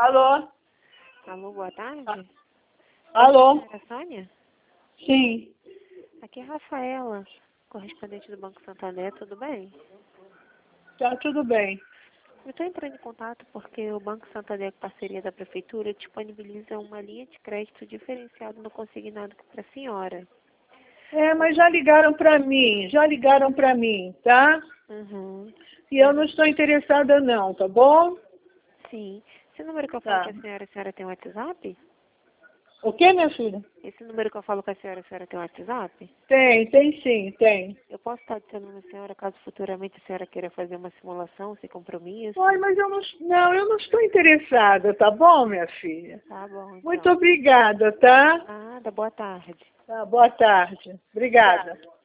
Alô? Alô, boa tarde. Alô? É a Sônia? Sim. Aqui é a Rafaela, correspondente do Banco Santander, tudo bem? Tá tudo bem. Eu estou entrando em contato porque o Banco Santander, com parceria da Prefeitura, disponibiliza uma linha de crédito diferenciada no consignado para a senhora. Mas já ligaram para mim, tá? Uhum. E eu não estou interessada não, tá bom? Sim. Esse número que eu falo Tá. com a senhora tem WhatsApp? O que, minha filha? Esse número que eu falo com a senhora tem WhatsApp? Tem sim, tem. Eu posso estar adicionando a senhora caso futuramente a senhora queira fazer uma simulação sem compromisso? Ai, mas eu não estou interessada, tá bom, minha filha? Tá bom, então. Muito obrigada, tá? Nada, boa tarde. Tá, boa tarde. Obrigada.